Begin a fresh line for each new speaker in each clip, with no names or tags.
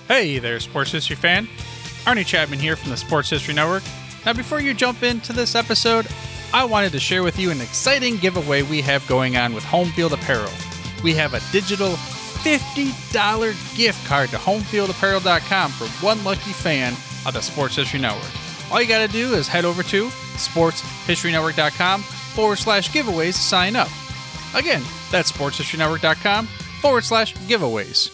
Hey there, Sports History fan. Arnie Chapman here from the Sports History Network. Now, before you jump into this episode, I wanted to share with you an exciting giveaway we have going on with Home Field Apparel. We have a digital $50 gift card to homefieldapparel.com for one lucky fan of the Sports History Network. All you got to do is head over to sportshistorynetwork.com/giveaways to sign up. Again, that's sportshistorynetwork.com/giveaways.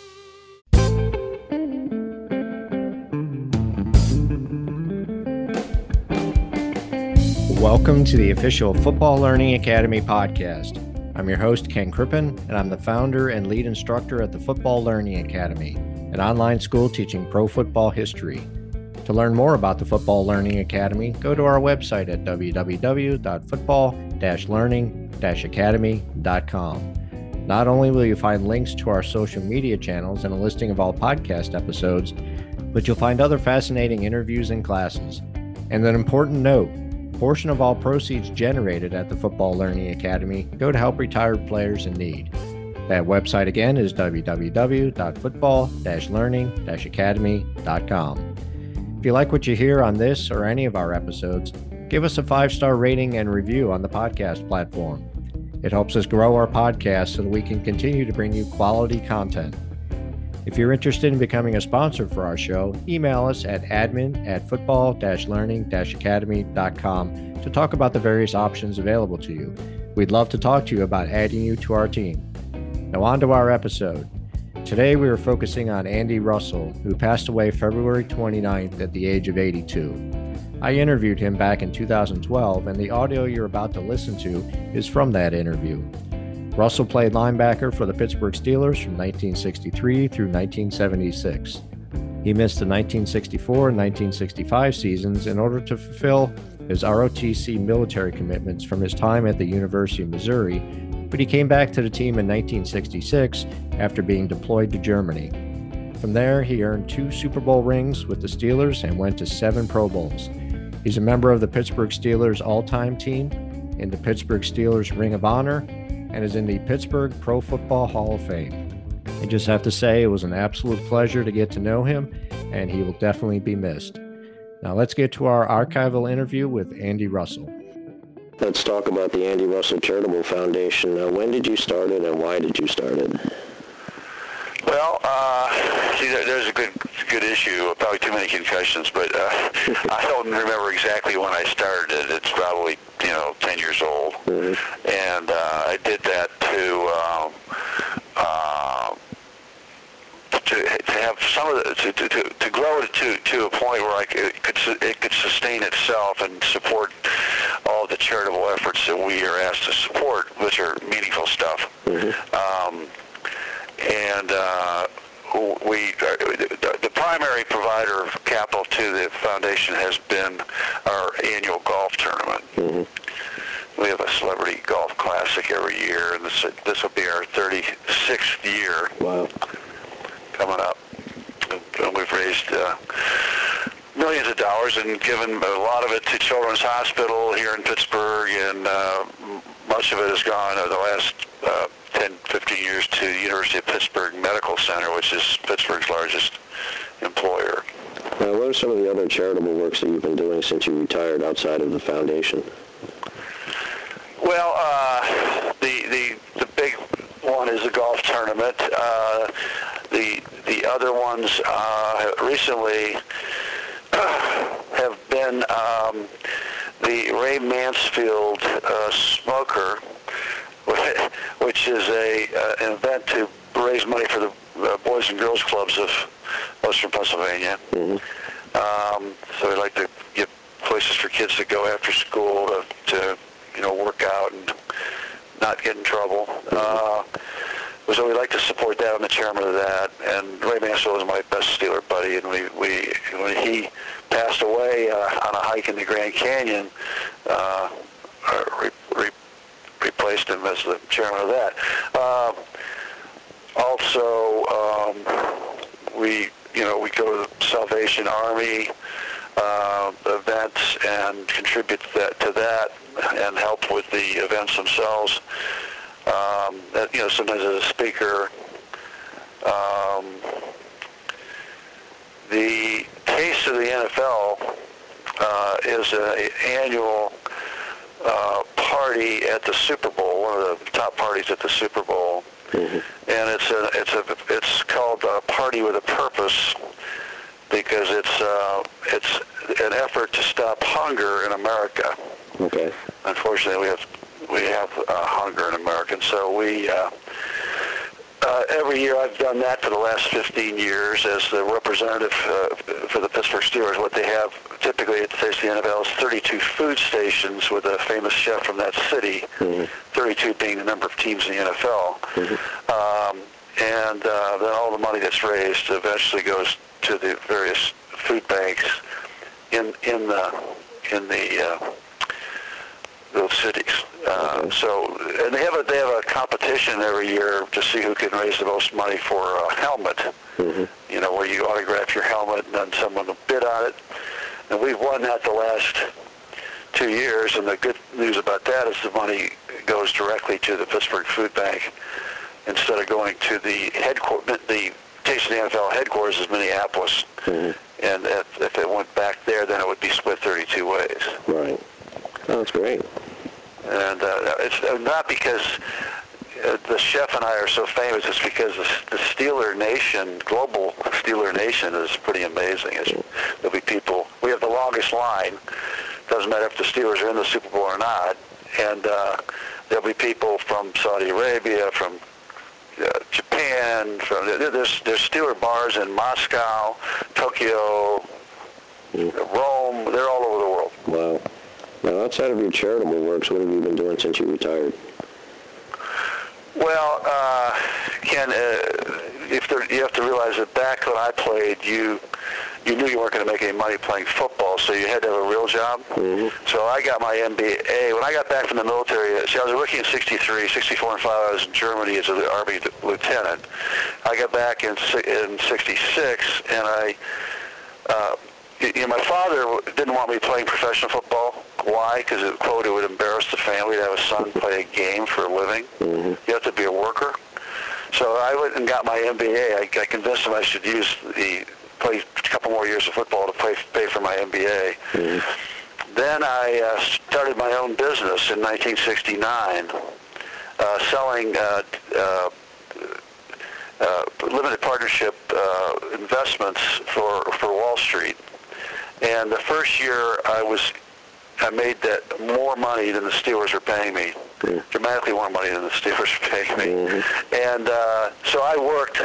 Welcome to the official Football Learning Academy podcast. I'm your host, Ken Crippen, and I'm the founder and lead instructor at the Football Learning Academy, an online school teaching pro football history. To learn more about the Football Learning Academy, go to our website at www.football-learning-academy.com. Not only will you find links to our social media channels and a listing of all podcast episodes, but you'll find other fascinating interviews and classes. And an important note, a portion of all proceeds generated at the Football Learning Academy go to help retired players in need. That website again is www.football-learning-academy.com. If you like what you hear on this or any of our episodes, give us a 5-star rating and review on the podcast platform. It helps us grow our podcast so that we can continue to bring you quality content. If you're interested in becoming a sponsor for our show, email us at admin@football-learning-academy.com to talk about the various options available to you. We'd love to talk to you about adding you to our team. Now on to our episode. Today we are focusing on Andy Russell, who passed away February 29th at the age of 82. I interviewed him back in 2012, and the audio you're about to listen to is from that interview. Russell played linebacker for the Pittsburgh Steelers from 1963 through 1976. He missed the 1964 and 1965 seasons in order to fulfill his ROTC military commitments from his time at the University of Missouri, but he came back to the team in 1966 after being deployed to Germany. From there, he earned 2 Super Bowl rings with the Steelers and went to 7 Pro Bowls. He's a member of the Pittsburgh Steelers all-time team, in the Pittsburgh Steelers Ring of Honor, and is in the Pittsburgh Pro Football Hall of Fame. I just have to say it was an absolute pleasure to get to know him, and he will definitely be missed. Now let's get to our archival interview with Andy Russell.
Let's talk about the Andy Russell Charitable Foundation. When did you start it, and why did you start it?
Well, there's a good issue, probably too many concussions, but I don't remember exactly when I started it. It's probably, 10 years old. Mm-hmm. And I did that to have some of the, to grow it to a point where it could sustain itself and support all the charitable efforts that we are asked to support, which are meaningful stuff. Mm-hmm. The primary provider of capital to the foundation has been our annual golf tournament. Mm-hmm. We have a celebrity golf classic every year, and this will be our 36th year.
Wow.
Coming up. And we've raised millions of dollars and given a lot of it to Children's Hospital here in Pittsburgh, and much of it has gone over the last 10, 15 years to the University of Pittsburgh Medical Center, which is Pittsburgh's largest employer.
What are some of the other charitable works that you've been doing since you retired outside of the foundation?
Well, the big one is the golf tournament. The other ones recently have been the Ray Mansfield Smoker, which is an event to raise money for the Boys and Girls Clubs of Western Pennsylvania. Mm-hmm. So we like to get places for kids to go after school to work out and not get in trouble. So we like to support that. I'm the chairman of that. And Ray Mansfield is my best Steeler buddy. And when he passed away on a hike in the Grand Canyon, replaced him as the chairman of that. We go to the Salvation Army events and contribute to that and help with the events themselves. Sometimes as a speaker. NFL is an annual party at the Super Bowl, one of the top parties at the Super Bowl, and it's called a Party with a Purpose because it's an effort to stop hunger in America.
Okay.
Unfortunately, we have hunger in America, and so we. Every year I've done that for the last 15 years as the representative for the Pittsburgh Steelers. What they have typically at the NFL is 32 food stations with a famous chef from that city, 32 being the number of teams in the NFL. And then all the money that's raised eventually goes to the various food banks in those cities. So, and they have a competition every year to see who can raise the most money for a helmet. You know, where you autograph your helmet and then someone will bid on it. And we've won that the last 2 years. And the good news about that is the money goes directly to the Pittsburgh Food Bank instead of going to the headquarters. The Taste of the NFL headquarters is Minneapolis, and if it went back there, then it would be split 32 ways.
Right. Oh, that's great.
And it's not because the chef and I are so famous. It's because the Steeler Nation, global Steeler Nation, is pretty amazing. There'll be people. We have the longest line. Doesn't matter if the Steelers are in the Super Bowl or not. And there'll be people from Saudi Arabia, from Japan. There's Steeler bars in Moscow, Tokyo, Rome. They're all over the world.
Wow. Now, outside of your charitable works, what have you been doing since you retired?
Well, Ken, you have to realize that back when I played, you knew you weren't going to make any money playing football, so you had to have a real job. So I got my MBA. When I got back from the military, I was working in 63, 64 and 5, I was in Germany as an Army lieutenant. I got back in 66, and my father didn't want me playing professional football. Why? Because, quote, it would embarrass the family to have a son play a game for a living. You have to be a worker. So I went and got my MBA. I convinced him I should play a couple more years of football to pay for my MBA. Then I started my own business in 1969, selling limited partnership investments for Wall Street. And the first year I made that more money than the Steelers were paying me, dramatically more money than the Steelers were paying me. And so I worked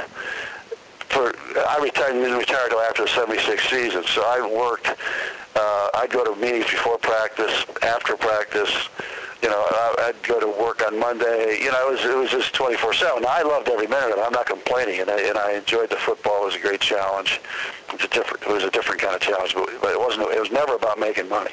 I didn't retire until after the 76 season, so I worked, I'd go to meetings before practice, after practice, I'd go to work on Monday, it was just 24/7. I loved every minute of it. I'm not complaining, and I enjoyed the football. It was a great challenge. It was a different kind of challenge, but it was never about making money.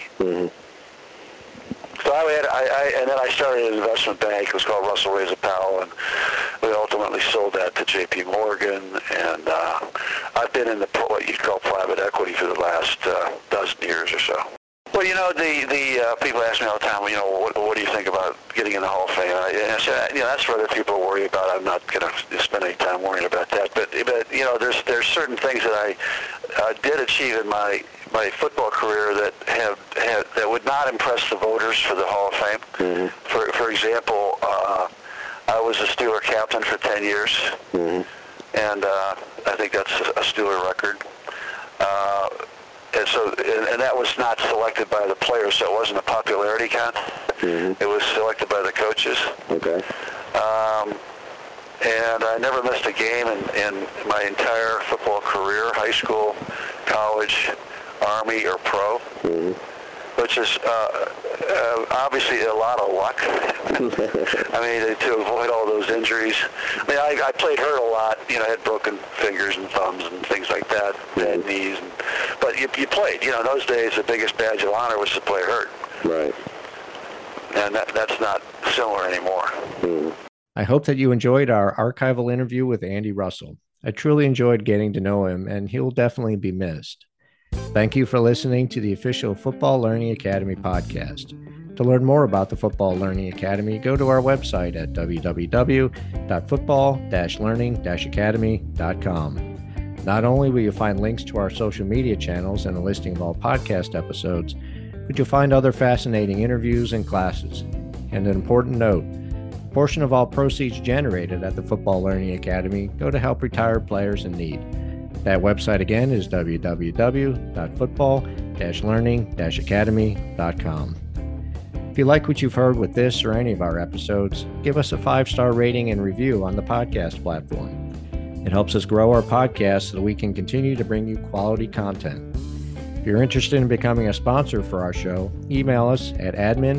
So and then I started an investment bank. It was called Russell Razor Powell, and we ultimately sold that to J.P. Morgan. And I've been in what you'd call private equity for the last dozen years or so. Well, the people ask me all the time, what do you think about getting in the Hall of Fame? And I said, that's for other people to worry about. I'm not going to spend any time worrying about that. But there's certain things that I did achieve in my football career that would not impress the voters for the Hall of Fame. For example, I was a Steeler captain for 10 years, and I think that's a Steeler record. And that was not selected by the players, so it wasn't a popularity contest. It was selected by the coaches. Okay. And I never missed a game in my entire football career, high school, college, Army, or pro, which is obviously a lot of luck. I mean, to avoid all those injuries. I mean, I played hurt a lot. I had broken fingers and thumbs and things like that, bad knees. But you played. In those days, the biggest badge of honor was to play hurt. Right. And that's not similar anymore.
I hope that you enjoyed our archival interview with Andy Russell. I truly enjoyed getting to know him, and he'll definitely be missed. Thank you for listening to the official Football Learning Academy podcast. To learn more about the Football Learning Academy, go to our website at www.football-learning-academy.com. Not only will you find links to our social media channels and a listing of all podcast episodes, but you'll find other fascinating interviews and classes. And an important note, a portion of all proceeds generated at the Football Learning Academy go to help retired players in need. That website again is www.football-learning-academy.com. If you like what you've heard with this or any of our episodes, give us a 5-star rating and review on the podcast platform. It helps us grow our podcast so that we can continue to bring you quality content. If you're interested in becoming a sponsor for our show, email us at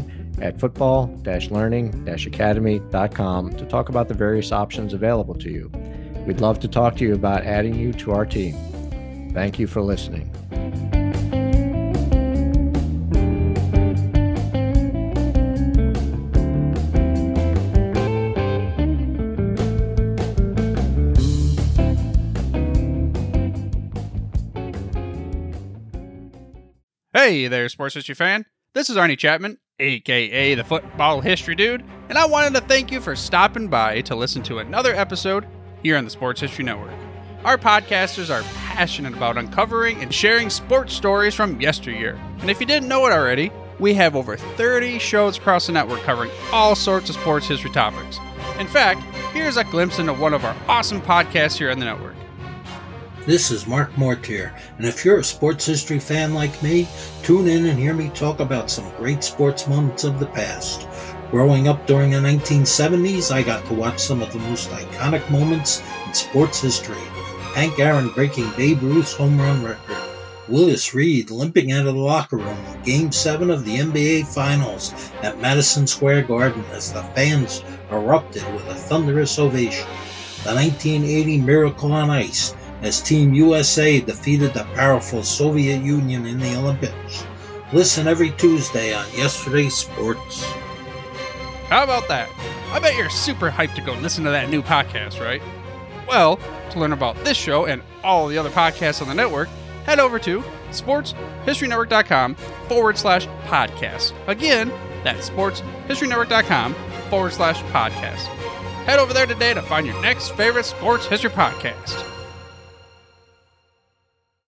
admin@football-learning-academy.com to talk about the various options available to you. We'd love to talk to you about adding you to our team. Thank you for listening.
Hey there, sports history fan. This is Arnie Chapman, aka the Football History Dude, and I wanted to thank you for stopping by to listen to another episode here on the Sports History Network. Our podcasters are passionate about uncovering and sharing sports stories from yesteryear. And if you didn't know it already, we have over 30 shows across the network covering all sorts of sports history topics. In fact, here's a glimpse into one of our awesome podcasts here on the network.
This is Mark Mortier, and if you're a sports history fan like me, tune in and hear me talk about some great sports moments of the past. Growing up during the 1970s, I got to watch some of the most iconic moments in sports history. Hank Aaron breaking Babe Ruth's home run record. Willis Reed limping out of the locker room in Game 7 of the NBA Finals at Madison Square Garden as the fans erupted with a thunderous ovation. The 1980 Miracle on Ice, as Team USA defeated the powerful Soviet Union in the Olympics. Listen every Tuesday on Yesterday's Sports.
How about that? I bet you're super hyped to go listen to that new podcast, right? Well, to learn about this show and all the other podcasts on the network, head over to sportshistorynetwork.com/podcast. Again, that's sportshistorynetwork.com/podcast. Head over there today to find your next favorite sports history podcast.